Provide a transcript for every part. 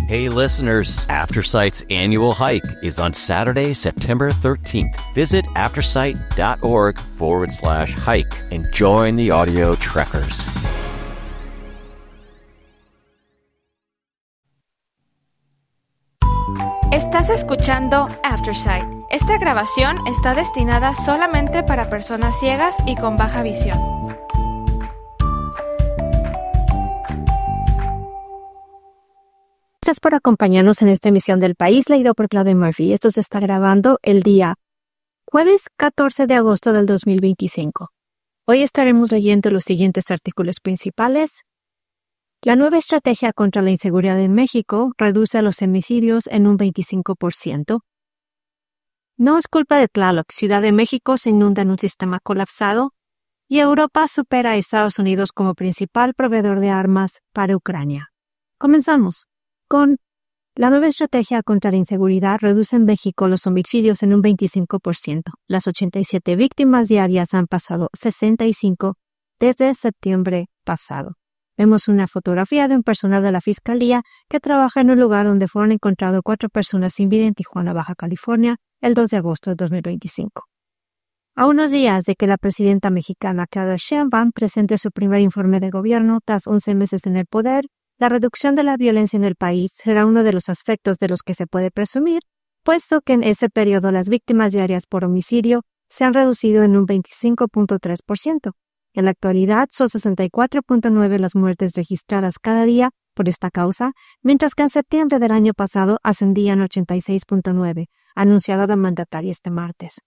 Hey listeners, Aftersight's annual hike is on Saturday, September 13th. Visit aftersight.org/hike and join the audio trekkers. Estás escuchando Aftersight. Esta grabación está destinada solamente para personas ciegas y con baja visión. Gracias por acompañarnos en esta emisión del País, leído por Claudia Murphy. Esto se está grabando el día jueves 14 de agosto del 2025. Hoy estaremos leyendo los siguientes artículos principales. La nueva estrategia contra la inseguridad en México reduce los homicidios en un 25%. No es culpa de Tlaloc, Ciudad de México se inunda en un sistema colapsado. Y Europa supera a Estados Unidos como principal proveedor de armas para Ucrania. Comenzamos con la nueva estrategia contra la inseguridad reduce en México los homicidios en un 25%. Las 87 víctimas diarias han pasado 65 desde septiembre pasado. Vemos una fotografía de un personal de la Fiscalía que trabaja en un lugar donde fueron encontradas 4 personas sin vida en Tijuana, Baja California, el 2 de agosto de 2025. A unos días de que la presidenta mexicana Claudia Sheinbaum presente su primer informe de gobierno tras 11 meses en el poder, la reducción de la violencia en el país será uno de los aspectos de los que se puede presumir, puesto que en ese periodo las víctimas diarias por homicidio se han reducido en un 25.3%. En la actualidad son 64.9 las muertes registradas cada día por esta causa, mientras que en septiembre del año pasado ascendían 86.9, anunciado la mandataria este martes.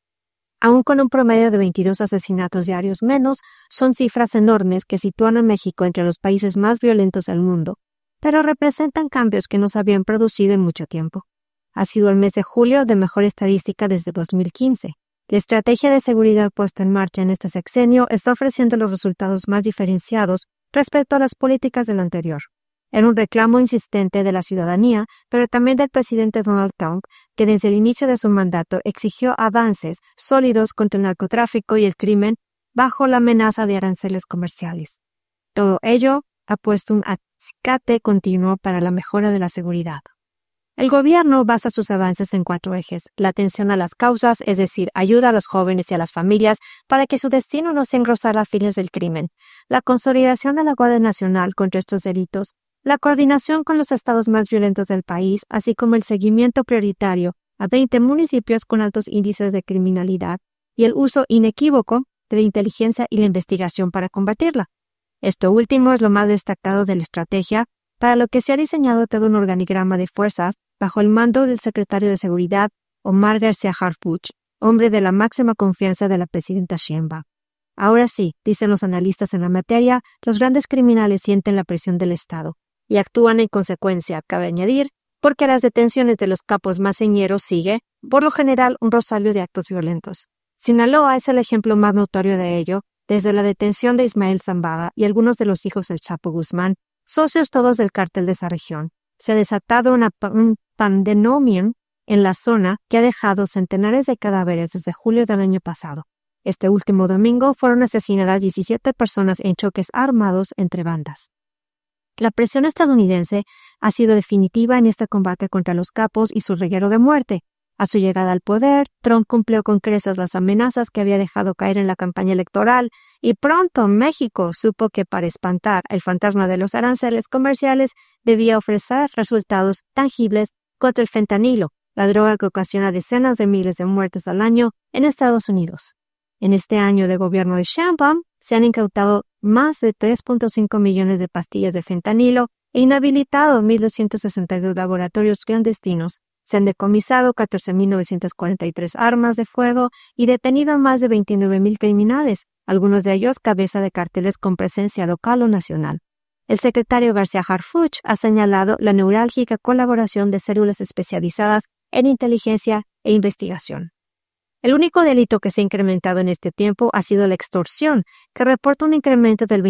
Aún con un promedio de 22 asesinatos diarios menos, son cifras enormes que sitúan a México entre los países más violentos del mundo, pero representan cambios que no se habían producido en mucho tiempo. Ha sido el mes de julio de mejor estadística desde 2015. La estrategia de seguridad puesta en marcha en este sexenio está ofreciendo los resultados más diferenciados respecto a las políticas del anterior. Era un reclamo insistente de la ciudadanía, pero también del presidente Donald Trump, que desde el inicio de su mandato exigió avances sólidos contra el narcotráfico y el crimen bajo la amenaza de aranceles comerciales. Todo ello ha puesto un acicate continuo para la mejora de la seguridad. El gobierno basa sus avances en 4 ejes: la atención a las causas, es decir, ayuda a los jóvenes y a las familias para que su destino no sea engrosar a fines del crimen, la consolidación de la Guardia Nacional contra estos delitos, la coordinación con los estados más violentos del país, así como el seguimiento prioritario a 20 municipios con altos índices de criminalidad y el uso inequívoco de la inteligencia y la investigación para combatirla. Esto último es lo más destacado de la estrategia, para lo que se ha diseñado todo un organigrama de fuerzas bajo el mando del secretario de Seguridad, Omar García Harfuch, hombre de la máxima confianza de la presidenta Sheinbaum. Ahora sí, dicen los analistas en la materia, los grandes criminales sienten la presión del Estado y actúan en consecuencia, cabe añadir, porque a las detenciones de los capos más señeros sigue, por lo general, un rosario de actos violentos. Sinaloa es el ejemplo más notorio de ello, desde la detención de Ismael Zambada y algunos de los hijos del Chapo Guzmán, socios todos del cártel de esa región. Se ha desatado un pandemonium en la zona que ha dejado centenares de cadáveres desde julio del año pasado. Este último domingo fueron asesinadas 17 personas en choques armados entre bandas. La presión estadounidense ha sido definitiva en este combate contra los capos y su reguero de muerte. A su llegada al poder, Trump cumplió con creces las amenazas que había dejado caer en la campaña electoral y pronto México supo que para espantar el fantasma de los aranceles comerciales debía ofrecer resultados tangibles contra el fentanilo, la droga que ocasiona decenas de miles de muertes al año en Estados Unidos. En este año de gobierno de Sheinbaum se han incautado más de 3.5 millones de pastillas de fentanilo e inhabilitado 1.262 laboratorios clandestinos. Se han decomisado 14.943 armas de fuego y detenido más de 29.000 criminales, algunos de ellos cabeza de carteles con presencia local o nacional. El secretario García Harfuch ha señalado la neurálgica colaboración de células especializadas en inteligencia e investigación. El único delito que se ha incrementado en este tiempo ha sido la extorsión, que reporta un incremento del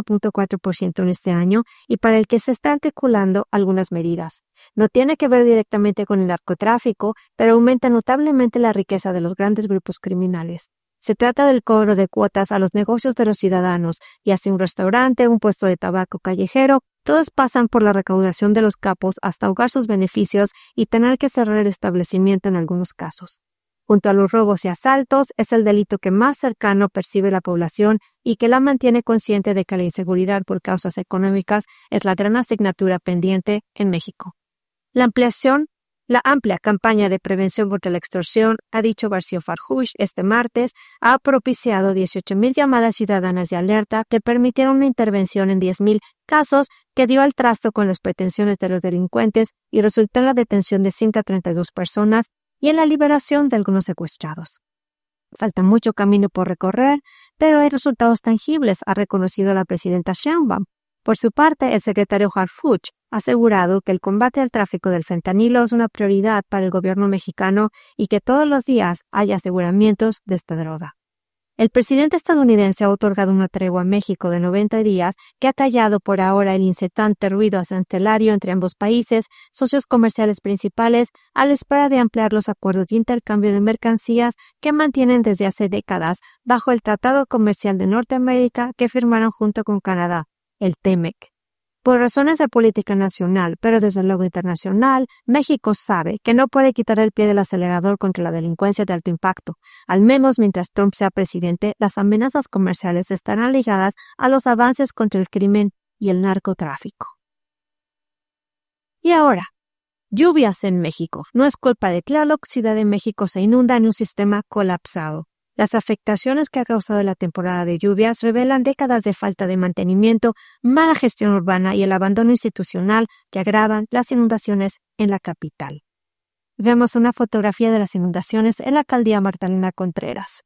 25.4% en este año y para el que se está articulando algunas medidas. No tiene que ver directamente con el narcotráfico, pero aumenta notablemente la riqueza de los grandes grupos criminales. Se trata del cobro de cuotas a los negocios de los ciudadanos, ya sea un restaurante, un puesto de tabaco callejero, Todos pasan por la recaudación de los capos hasta ahogar sus beneficios y tener que cerrar el establecimiento en algunos casos. Junto a los robos y asaltos, es el delito que más cercano percibe la población y que la mantiene consciente de que la inseguridad por causas económicas es la gran asignatura pendiente en México. La amplia campaña de prevención contra la extorsión, ha dicho García Farjus este martes, ha propiciado 18,000 llamadas ciudadanas de alerta que permitieron una intervención en 10,000 casos que dio al trasto con las pretensiones de los delincuentes y resultó en la detención de 132 personas y en la liberación de algunos secuestrados. Falta mucho camino por recorrer, pero hay resultados tangibles, ha reconocido la presidenta Sheinbaum. Por su parte, el secretario Harfuch ha asegurado que el combate al tráfico del fentanilo es una prioridad para el gobierno mexicano y que todos los días hay aseguramientos de esta droga. El presidente estadounidense ha otorgado una tregua a México de 90 días que ha callado por ahora el incesante ruido arancelario entre ambos países, socios comerciales principales, a la espera de ampliar los acuerdos de intercambio de mercancías que mantienen desde hace décadas bajo el Tratado Comercial de Norteamérica que firmaron junto con Canadá, el TEMEC. Por razones de política nacional, pero desde luego internacional, México sabe que no puede quitar el pie del acelerador contra la delincuencia de alto impacto. Al menos mientras Trump sea presidente, las amenazas comerciales estarán ligadas a los avances contra el crimen y el narcotráfico. Y ahora, lluvias en México. No es culpa de Tlaloc, Ciudad de México se inunda en un sistema colapsado. Las afectaciones que ha causado la temporada de lluvias revelan décadas de falta de mantenimiento, mala gestión urbana y el abandono institucional que agravan las inundaciones en la capital. Vemos una fotografía de las inundaciones en la alcaldía Magdalena Contreras.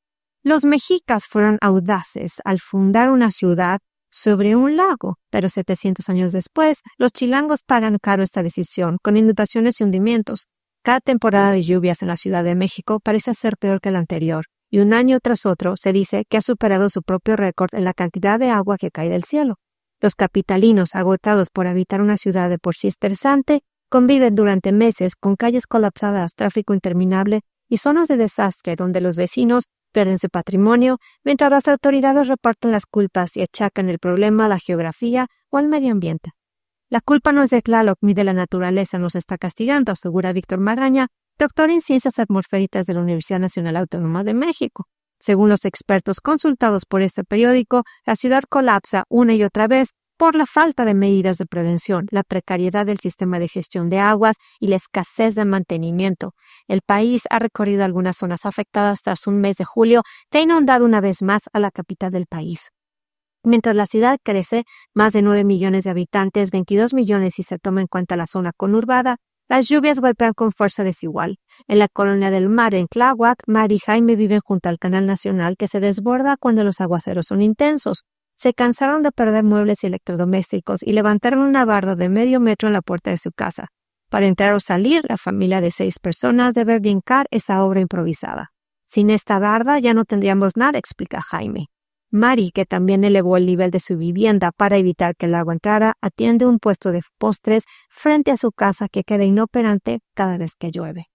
Los mexicas fueron audaces al fundar una ciudad sobre un lago, pero 700 años después, los chilangos pagan caro esta decisión, con inundaciones y hundimientos. Cada temporada de lluvias en la Ciudad de México parece ser peor que la anterior. Y un año tras otro se dice que ha superado su propio récord en la cantidad de agua que cae del cielo. Los capitalinos, agotados por habitar una ciudad de por sí estresante, conviven durante meses con calles colapsadas, tráfico interminable y zonas de desastre donde los vecinos pierden su patrimonio, mientras las autoridades reparten las culpas y achacan el problema a la geografía o al medio ambiente. La culpa no es de Tlaloc ni de la naturaleza nos está castigando, asegura Víctor Magaña, doctor en Ciencias Atmosféricas de la Universidad Nacional Autónoma de México. Según los expertos consultados por este periódico, la ciudad colapsa una y otra vez por la falta de medidas de prevención, la precariedad del sistema de gestión de aguas y la escasez de mantenimiento. El país ha recorrido algunas zonas afectadas tras un mes de julio de inundar una vez más a la capital del país. Mientras la ciudad crece, más de 9 millones de habitantes, 22 millones si se toma en cuenta la zona conurbada, las lluvias golpean con fuerza desigual. En la Colonia del Mar, en Tláhuac, Mar y Jaime viven junto al Canal Nacional que se desborda cuando los aguaceros son intensos. Se cansaron de perder muebles y electrodomésticos y levantaron una barda de medio metro en la puerta de su casa. Para entrar o salir, la familia de 6 personas debe brincar esa obra improvisada. Sin esta barda ya no tendríamos nada, explica Jaime. Mari, que también elevó el nivel de su vivienda para evitar que el agua entrara, atiende un puesto de postres frente a su casa que queda inoperante cada vez que llueve.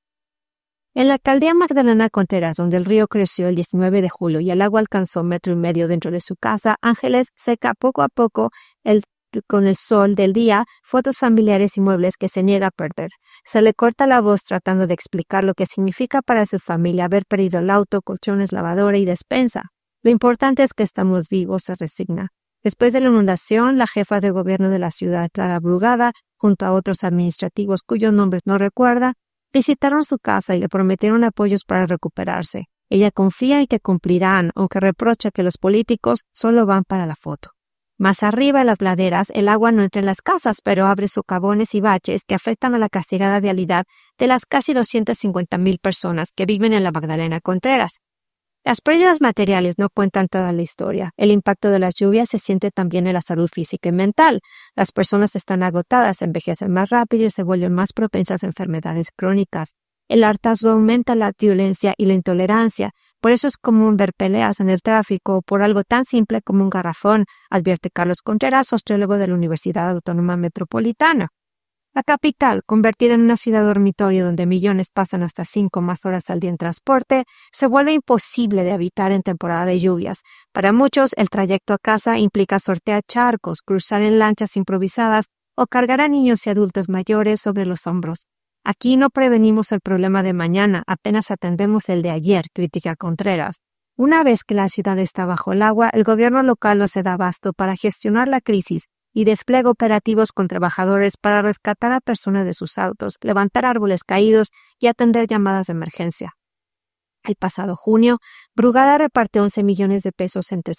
En la alcaldía Magdalena Contreras, donde el río creció el 19 de julio y el agua alcanzó 1,5 metros dentro de su casa, Ángeles seca poco a poco con el sol del día fotos familiares y muebles que se niega a perder. Se le corta la voz tratando de explicar lo que significa para su familia haber perdido el auto, colchones, lavadora y despensa. Lo importante es que estamos vivos, se resigna. Después de la inundación, la jefa de gobierno de la ciudad, Clara Brugada, junto a otros administrativos cuyos nombres no recuerda, visitaron su casa y le prometieron apoyos para recuperarse. Ella confía en que cumplirán, aunque reprocha que los políticos solo van para la foto. Más arriba en las laderas, el agua no entra en las casas, pero abre socavones y baches que afectan a la castigada vialidad de las casi 250,000 personas que viven en la Magdalena Contreras. Las pérdidas materiales no cuentan toda la historia. El impacto de las lluvias se siente también en la salud física y mental. Las personas están agotadas, envejecen más rápido y se vuelven más propensas a enfermedades crónicas. El hartazgo aumenta la violencia y la intolerancia. Por eso es común ver peleas en el tráfico por algo tan simple como un garrafón, advierte Carlos Contreras, sociólogo de la Universidad Autónoma Metropolitana. La capital, convertida en una ciudad dormitorio donde millones pasan hasta 5 más horas al día en transporte, se vuelve imposible de habitar en temporada de lluvias. Para muchos, el trayecto a casa implica sortear charcos, cruzar en lanchas improvisadas o cargar a niños y adultos mayores sobre los hombros. Aquí no prevenimos el problema de mañana, apenas atendemos el de ayer, critica Contreras. Una vez que la ciudad está bajo el agua, el gobierno local no se da abasto para gestionar la crisis y despliega operativos con trabajadores para rescatar a personas de sus autos, levantar árboles caídos y atender llamadas de emergencia. El pasado junio, Brugada repartió 11 millones de pesos entre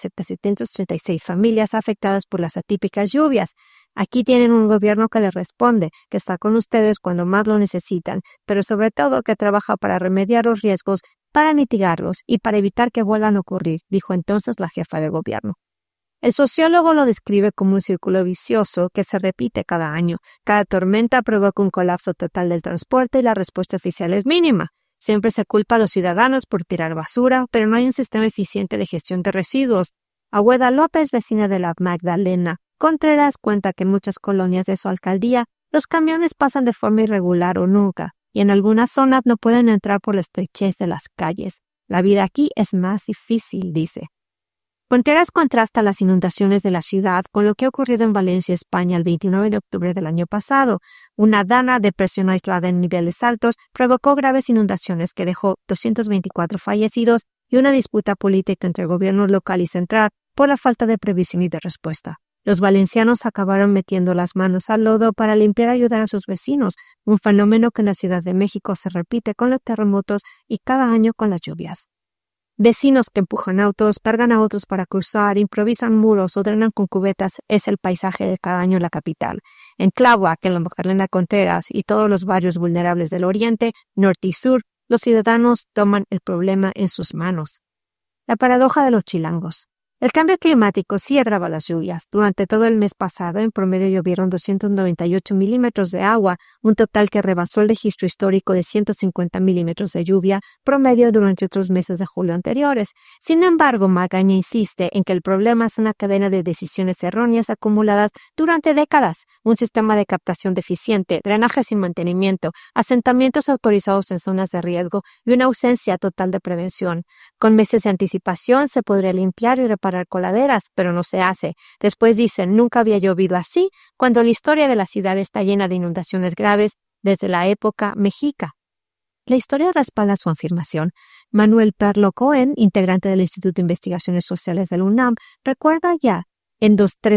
736 familias afectadas por las atípicas lluvias. Aquí tienen un gobierno que les responde, que está con ustedes cuando más lo necesitan, pero sobre todo que trabaja para remediar los riesgos, para mitigarlos y para evitar que vuelvan a ocurrir, dijo entonces la jefa de gobierno. El sociólogo lo describe como un círculo vicioso que se repite cada año. Cada tormenta provoca un colapso total del transporte y la respuesta oficial es mínima. Siempre se culpa a los ciudadanos por tirar basura, pero no hay un sistema eficiente de gestión de residuos. Agüeda López, vecina de la Magdalena Contreras, cuenta que en muchas colonias de su alcaldía los camiones pasan de forma irregular o nunca, y en algunas zonas no pueden entrar por la estrechez de las calles. La vida aquí es más difícil, dice. Contreras contrasta las inundaciones de la ciudad con lo que ha ocurrido en Valencia, España, el 29 de octubre del año pasado. Una dana de presión aislada en niveles altos provocó graves inundaciones que dejó 224 fallecidos y una disputa política entre el gobierno local y central por la falta de previsión y de respuesta. Los valencianos acabaron metiendo las manos al lodo para limpiar y ayudar a sus vecinos, un fenómeno que en la Ciudad de México se repite con los terremotos y cada año con las lluvias. Vecinos que empujan autos, cargan a otros para cruzar, improvisan muros o drenan con cubetas es el paisaje de cada año en la capital. En Tláhuac, en la Magdalena Contreras y todos los barrios vulnerables del oriente, norte y sur, los ciudadanos toman el problema en sus manos. La paradoja de los chilangos. El cambio climático sí agrava las lluvias. Durante todo el mes pasado, en promedio llovieron 298 milímetros de agua, un total que rebasó el registro histórico de 150 milímetros de lluvia promedio durante otros meses de julio anteriores. Sin embargo, Magaña insiste en que el problema es una cadena de decisiones erróneas acumuladas durante décadas, un sistema de captación deficiente, drenaje sin mantenimiento, asentamientos autorizados en zonas de riesgo y una ausencia total de prevención. Con meses de anticipación se podría limpiar y reparar coladeras, pero no se hace. Después dicen, nunca había llovido así, cuando la historia de la ciudad está llena de inundaciones graves desde la época mexica. La historia respalda su afirmación. Manuel Perlo Cohen, integrante del Instituto de Investigaciones Sociales del UNAM, recuerda ya en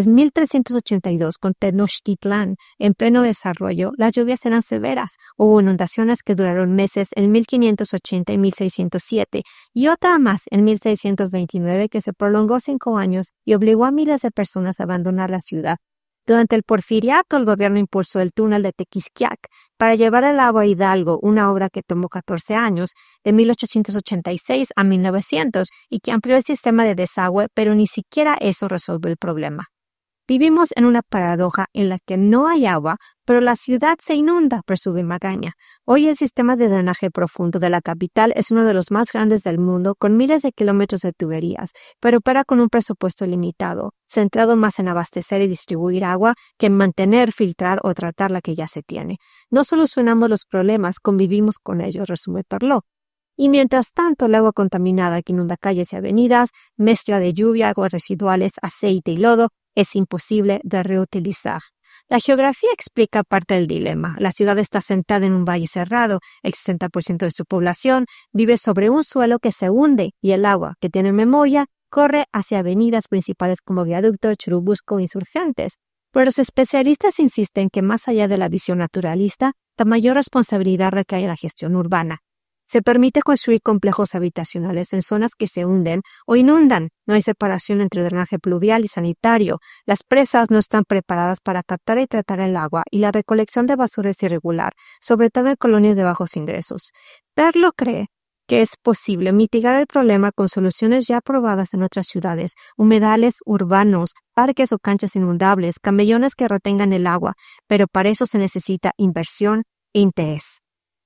3.382 con Tenochtitlán, en pleno desarrollo, las lluvias eran severas. Hubo inundaciones que duraron meses en 1580 y 1607 y otra más en 1629 que se prolongó 5 años y obligó a miles de personas a abandonar la ciudad. Durante el Porfiriato, el gobierno impulsó el túnel de Tequisquiac para llevar el agua a Hidalgo, una obra que tomó 14 años, de 1886 a 1900, y que amplió el sistema de desagüe, pero ni siquiera eso resolvió el problema. Vivimos en una paradoja en la que no hay agua, pero la ciudad se inunda, presume Magaña. Hoy el sistema de drenaje profundo de la capital es uno de los más grandes del mundo, con miles de kilómetros de tuberías, pero opera con un presupuesto limitado, centrado más en abastecer y distribuir agua que en mantener, filtrar o tratar la que ya se tiene. No solucionamos los problemas, convivimos con ellos, resume Perlo. Y mientras tanto, el agua contaminada que inunda calles y avenidas, mezcla de lluvia, aguas residuales, aceite y lodo, es imposible de reutilizar. La geografía explica parte del dilema. La ciudad está sentada en un valle cerrado. El 60% de su población vive sobre un suelo que se hunde y el agua, que tiene memoria, corre hacia avenidas principales como Viaducto, Churubusco e Insurgentes. Pero los especialistas insisten que más allá de la visión naturalista, la mayor responsabilidad recae en la gestión urbana. Se permite construir complejos habitacionales en zonas que se hunden o inundan. No hay separación entre drenaje pluvial y sanitario. Las presas no están preparadas para captar y tratar el agua y la recolección de basura es irregular, sobre todo en colonias de bajos ingresos. Perlo cree que es posible mitigar el problema con soluciones ya probadas en otras ciudades, humedales urbanos, parques o canchas inundables, camellones que retengan el agua, pero para eso se necesita inversión e interés.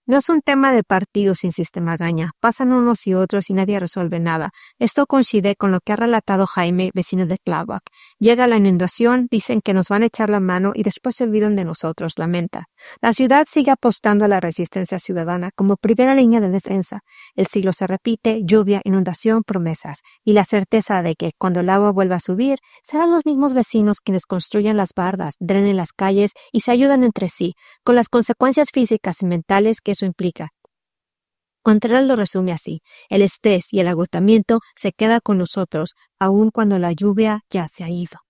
No es un tema de partido sin sistema gana. Pasan unos y otros y nadie resuelve nada. Esto coincide con lo que ha relatado Jaime, vecino de Tláhuac. Llega la inundación, dicen que nos van a echar la mano y después se olvidan de nosotros, lamenta. La ciudad sigue apostando a la resistencia ciudadana como primera línea de defensa. El ciclo se repite, lluvia, inundación, promesas. Y la certeza de que cuando el agua vuelva a subir, serán los mismos vecinos quienes construyan las bardas, drenen las calles y se ayudan entre sí, con las consecuencias físicas y mentales que eso implica. Contreras lo resume así: el estrés y el agotamiento se queda con nosotros, aun cuando la lluvia ya se ha ido.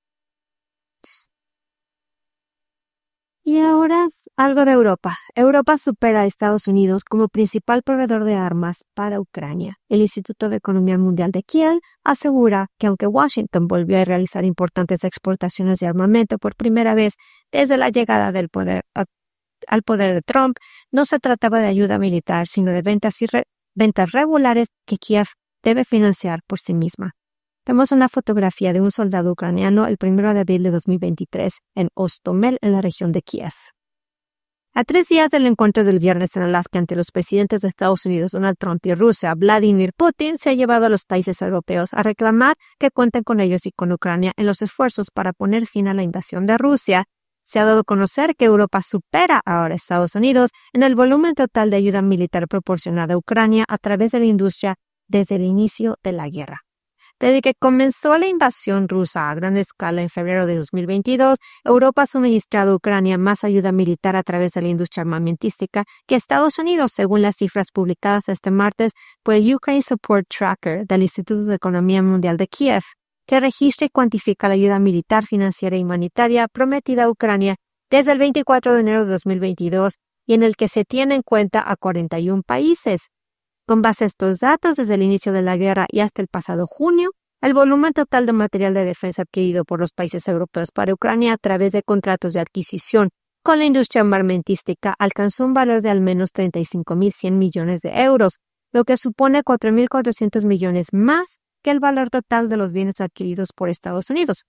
Y ahora, algo de Europa. Europa supera a Estados Unidos como principal proveedor de armas para Ucrania. El Instituto de Economía Mundial de Kiev asegura que aunque Washington volvió a realizar importantes exportaciones de armamento por primera vez desde la llegada al poder de Trump, no se trataba de ayuda militar, sino de ventas regulares que Kiev debe financiar por sí misma. Vemos una fotografía de un soldado ucraniano el 1 de abril de 2023 en Hostomel, en la región de Kiev. A 3 días del encuentro del viernes en Alaska entre los presidentes de Estados Unidos, Donald Trump, y Rusia, Vladimir Putin, se ha llevado a los países europeos a reclamar que cuenten con ellos y con Ucrania en los esfuerzos para poner fin a la invasión de Rusia. Se ha dado a conocer que Europa supera ahora a Estados Unidos en el volumen total de ayuda militar proporcionada a Ucrania a través de la industria desde el inicio de la guerra. Desde que comenzó la invasión rusa a gran escala en febrero de 2022, Europa ha suministrado a Ucrania más ayuda militar a través de la industria armamentística que Estados Unidos, según las cifras publicadas este martes por el Ukraine Support Tracker del Instituto de Economía Mundial de Kiev, que registra y cuantifica la ayuda militar, financiera y humanitaria prometida a Ucrania desde el 24 de enero de 2022 y en el que se tiene en cuenta a 41 países. Con base a estos datos, desde el inicio de la guerra y hasta el pasado junio, el volumen total de material de defensa adquirido por los países europeos para Ucrania a través de contratos de adquisición con la industria armamentística alcanzó un valor de al menos 35.100 millones de euros, lo que supone 4.400 millones más que el valor total de los bienes adquiridos por Estados Unidos.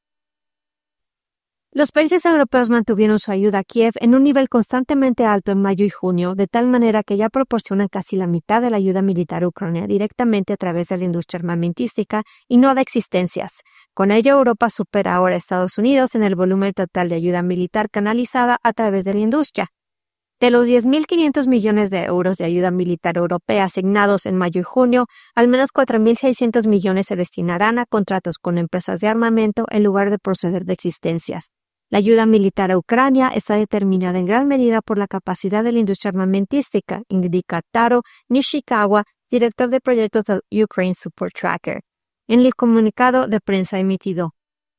Los países europeos mantuvieron su ayuda a Kiev en un nivel constantemente alto en mayo y junio, de tal manera que ya proporcionan casi la mitad de la ayuda militar a Ucrania directamente a través de la industria armamentística y no de existencias. Con ello, Europa supera ahora a Estados Unidos en el volumen total de ayuda militar canalizada a través de la industria. De los 10.500 millones de euros de ayuda militar europea asignados en mayo y junio, al menos 4.600 millones se destinarán a contratos con empresas de armamento en lugar de proceder de existencias. La ayuda militar a Ucrania está determinada en gran medida por la capacidad de la industria armamentística, indica Taro Nishikawa, director de proyectos del Ukraine Support Tracker, en el comunicado de prensa emitido.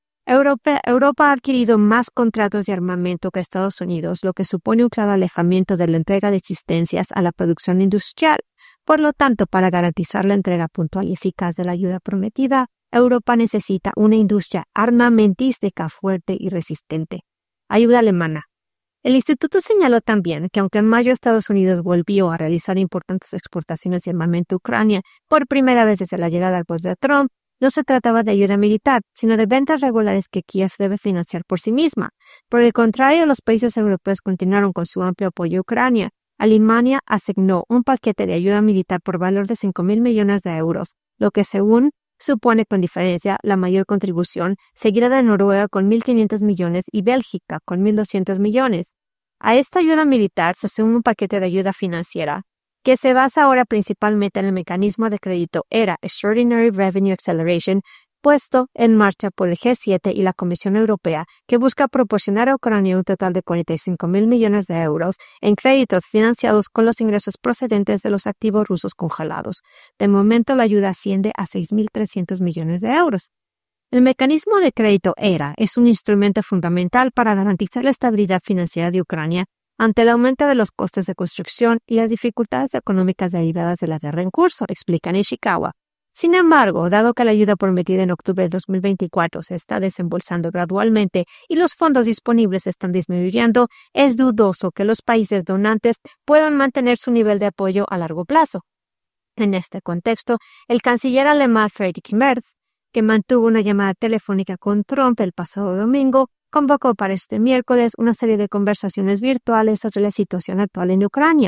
Europa ha adquirido más contratos de armamento que Estados Unidos, lo que supone un claro alejamiento de la entrega de existencias a la producción industrial. Por lo tanto, para garantizar la entrega puntual y eficaz de la ayuda prometida, Europa necesita una industria armamentística fuerte y resistente. Ayuda alemana. El instituto señaló también que aunque en mayo Estados Unidos volvió a realizar importantes exportaciones de armamento a Ucrania por primera vez desde la llegada al poder de Trump, no se trataba de ayuda militar, sino de ventas regulares que Kiev debe financiar por sí misma. Por el contrario, los países europeos continuaron con su amplio apoyo a Ucrania. Alemania asignó un paquete de ayuda militar por valor de 5.000 millones de euros, lo que según supone con diferencia la mayor contribución, seguida de Noruega con 1.500 millones y Bélgica con 1.200 millones. A esta ayuda militar se suma un paquete de ayuda financiera, que se basa ahora principalmente en el mecanismo de crédito ERA, Extraordinary Revenue Acceleration, puesto en marcha por el G7 y la Comisión Europea, que busca proporcionar a Ucrania un total de 45.000 millones de euros en créditos financiados con los ingresos procedentes de los activos rusos congelados. De momento, la ayuda asciende a 6.300 millones de euros. El mecanismo de crédito ERA es un instrumento fundamental para garantizar la estabilidad financiera de Ucrania ante el aumento de los costes de construcción y las dificultades económicas derivadas de la guerra en curso, explica Nishikawa. Sin embargo, dado que la ayuda prometida en octubre de 2024 se está desembolsando gradualmente y los fondos disponibles están disminuyendo, es dudoso que los países donantes puedan mantener su nivel de apoyo a largo plazo. En este contexto, el canciller alemán Friedrich Merz, que mantuvo una llamada telefónica con Trump el pasado domingo, convocó para este miércoles una serie de conversaciones virtuales sobre la situación actual en Ucrania.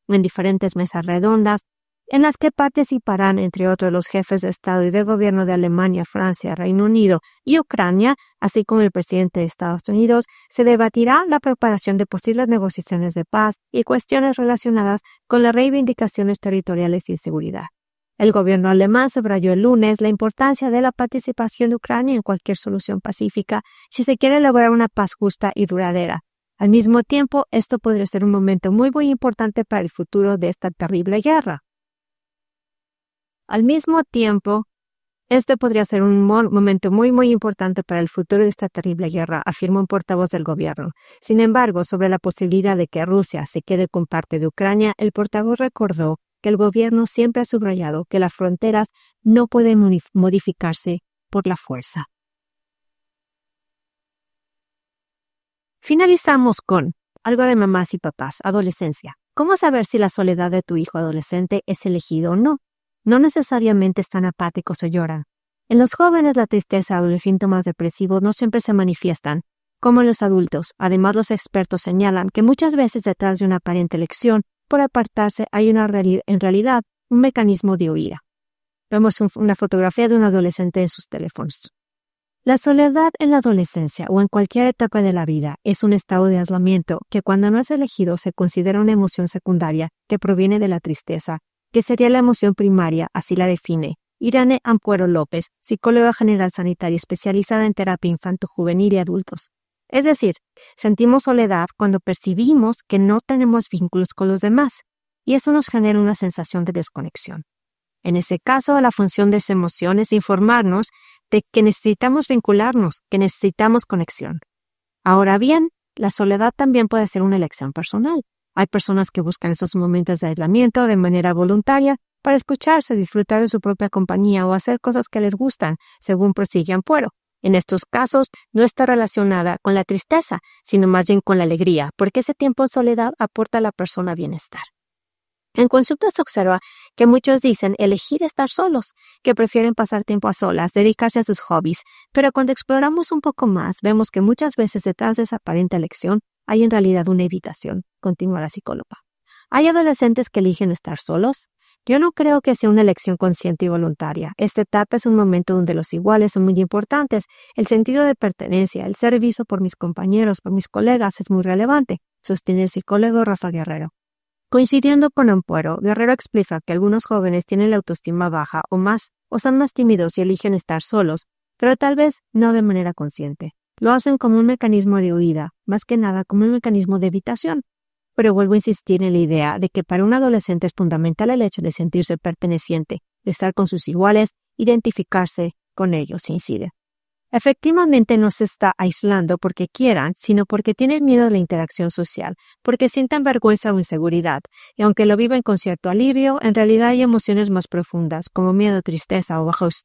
en diferentes mesas redondas, en las que participarán, entre otros, los jefes de Estado y de Gobierno de Alemania, Francia, Reino Unido y Ucrania, así como el presidente de Estados Unidos. Se debatirá la preparación de posibles negociaciones de paz y cuestiones relacionadas con las reivindicaciones territoriales y seguridad. El gobierno alemán subrayó el lunes la importancia de la participación de Ucrania en cualquier solución pacífica si se quiere lograr una paz justa y duradera. Al mismo tiempo, esto podría ser un momento muy importante para el futuro de esta terrible guerra. Al mismo tiempo, este podría ser un momento muy importante para el futuro de esta terrible guerra, afirmó un portavoz del gobierno. Sin embargo, sobre la posibilidad de que Rusia se quede con parte de Ucrania, el portavoz recordó que el gobierno siempre ha subrayado que las fronteras no pueden modificarse por la fuerza. Finalizamos con algo de mamás y papás, adolescencia. ¿Cómo saber si la soledad de tu hijo adolescente es elegido o no? No necesariamente están apáticos o lloran. En los jóvenes la tristeza o los síntomas depresivos no siempre se manifiestan, como en los adultos. Además, los expertos señalan que muchas veces detrás de una aparente elección por apartarse hay en realidad un mecanismo de huida. Vemos una fotografía de un adolescente en sus teléfonos. La soledad en la adolescencia o en cualquier etapa de la vida es un estado de aislamiento que cuando no es elegido se considera una emoción secundaria que proviene de la tristeza, que sería la emoción primaria, así la define Irene Ampuero López, psicóloga general sanitaria especializada en terapia infanto-juvenil y adultos. Es decir, sentimos soledad cuando percibimos que no tenemos vínculos con los demás, y eso nos genera una sensación de desconexión. En ese caso, la función de esa emoción es informarnos de que necesitamos vincularnos, que necesitamos conexión. Ahora bien, la soledad también puede ser una elección personal. Hay personas que buscan esos momentos de aislamiento de manera voluntaria para escucharse, disfrutar de su propia compañía o hacer cosas que les gustan, según prosigue Ampuero. En estos casos, no está relacionada con la tristeza, sino más bien con la alegría, porque ese tiempo en soledad aporta a la persona bienestar. En consulta se observa que muchos dicen elegir estar solos, que prefieren pasar tiempo a solas, dedicarse a sus hobbies, pero cuando exploramos un poco más, vemos que muchas veces detrás de esa aparente elección hay en realidad una evitación, continúa la psicóloga. ¿Hay adolescentes que eligen estar solos? Yo no creo que sea una elección consciente y voluntaria. Esta etapa es un momento donde los iguales son muy importantes. El sentido de pertenencia, el ser visto por mis compañeros, por mis colegas es muy relevante, sostiene el psicólogo Rafa Guerrero. Coincidiendo con Ampuero, Guerrero explica que algunos jóvenes tienen la autoestima baja o son más tímidos y eligen estar solos, pero tal vez no de manera consciente. Lo hacen como un mecanismo de huida, más que nada como un mecanismo de evitación. Pero vuelvo a insistir en la idea de que para un adolescente es fundamental el hecho de sentirse perteneciente, de estar con sus iguales, identificarse con ellos, incide. Efectivamente no se está aislando porque quieran, sino porque tienen miedo de la interacción social, porque sientan vergüenza o inseguridad, y aunque lo viven con cierto alivio, en realidad hay emociones más profundas, como miedo, tristeza o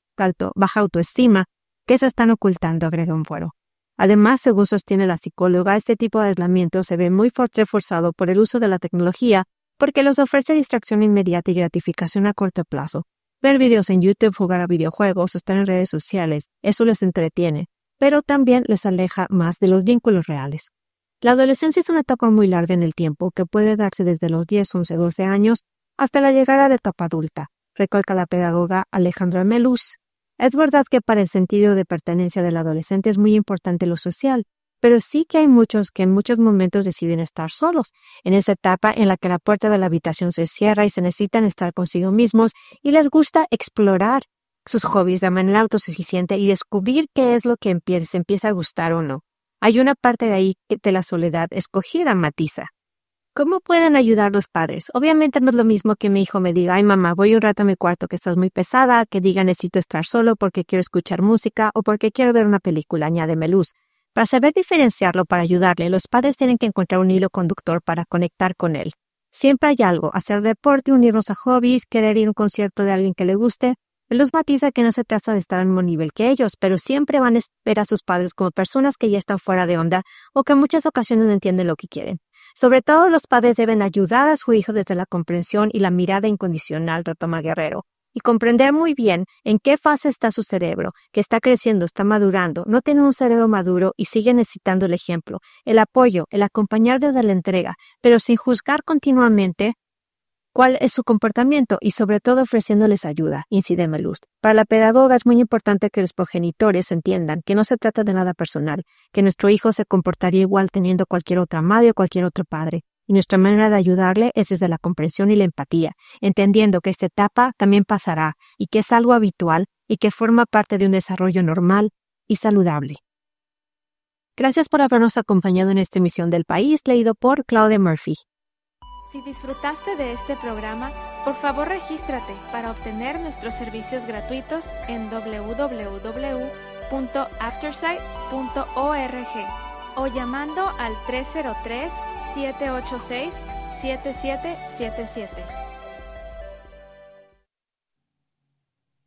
baja autoestima, que se están ocultando, agrega Ampuero. Además, según sostiene la psicóloga, este tipo de aislamiento se ve muy reforzado por el uso de la tecnología porque les ofrece distracción inmediata y gratificación a corto plazo. Ver videos en YouTube, jugar a videojuegos, estar en redes sociales, eso les entretiene, pero también les aleja más de los vínculos reales. La adolescencia es una etapa muy larga en el tiempo que puede darse desde los 10, 11, 12 años hasta la llegada a la etapa adulta, recalca la pedagoga Alejandra Melús. Es verdad que para el sentido de pertenencia del adolescente es muy importante lo social, pero sí que hay muchos que en muchos momentos deciden estar solos, en esa etapa en la que la puerta de la habitación se cierra y se necesitan estar consigo mismos y les gusta explorar sus hobbies de manera autosuficiente y descubrir qué es lo que se empieza a gustar o no. Hay una parte de ahí de la soledad escogida, matiza. ¿Cómo pueden ayudar los padres? Obviamente no es lo mismo que mi hijo me diga, ay mamá, voy un rato a mi cuarto que estás muy pesada, que diga necesito estar solo porque quiero escuchar música o porque quiero ver una película, añádeme luz. Para saber diferenciarlo, para ayudarle, los padres tienen que encontrar un hilo conductor para conectar con él. Siempre hay algo, hacer deporte, unirnos a hobbies, querer ir a un concierto de alguien que le guste. Él los matiza que no se trata de estar al mismo nivel que ellos, pero siempre van a ver a sus padres como personas que ya están fuera de onda o que en muchas ocasiones no entienden lo que quieren. Sobre todo, los padres deben ayudar a su hijo desde la comprensión y la mirada incondicional, retoma Guerrero, y comprender muy bien en qué fase está su cerebro, que está creciendo, está madurando, no tiene un cerebro maduro y sigue necesitando el ejemplo, el apoyo, el acompañar desde la entrega, pero sin juzgar continuamente cuál es su comportamiento y sobre todo ofreciéndoles ayuda, incide Melust. Para la pedagoga es muy importante que los progenitores entiendan que no se trata de nada personal, que nuestro hijo se comportaría igual teniendo cualquier otra madre o cualquier otro padre. Y nuestra manera de ayudarle es desde la comprensión y la empatía, entendiendo que esta etapa también pasará y que es algo habitual y que forma parte de un desarrollo normal y saludable. Gracias por habernos acompañado en esta emisión del País, leído por Claudia Murphy. Si disfrutaste de este programa, por favor regístrate para obtener nuestros servicios gratuitos en www.aftersight.org o llamando al 303-786-7777.